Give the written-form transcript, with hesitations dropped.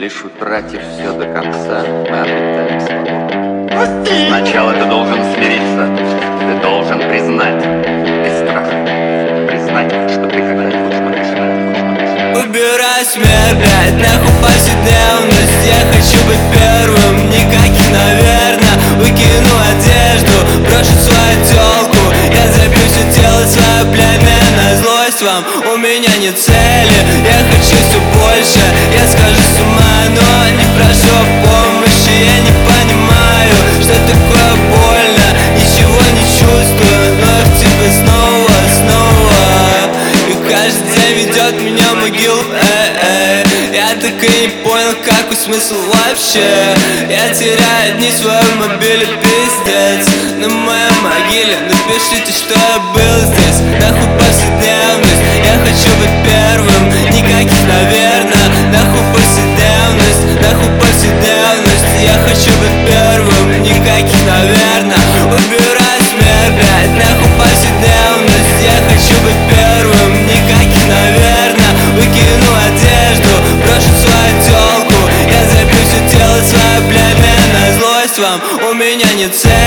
Лишь утратив все до конца, мы обретаем свободу. Сначала ты должен смириться, ты должен признать, без страха, признать, что ты когда-нибудь побеждаешь. Убирай смерть, блядь, нахуй повседневность. Я хочу быть первым, никаких, наверно. Выкину одежду, брошу свою тёлку. Я забью все тело свое племя на злость вам. У меня нет цели, я хочу все больше. Я схожу с ума, но не прошу о помощи. Я не понимаю, что такое больно. Ничего не чувствую, но я в тебе снова. И каждый день ведет меня в могилу, Я так и не понял, какой смысл вообще. Я теряю дни в своем мобиле, пиздец. На моей могиле напишите, что я был здесь. Нахуй повседневность, я хочу быть первым. Никаких, наверно, нахуй повседневность. Нахуй повседневность, я хочу быть первым. Никаких, наверно. Убирай смерть, блядь, нахуй повседневность. Я хочу быть первым. Никаких, наверно. Выкину одежду, брошу свою тёлку. Я забью все тело свое племя на злость вам. У меня нет цели.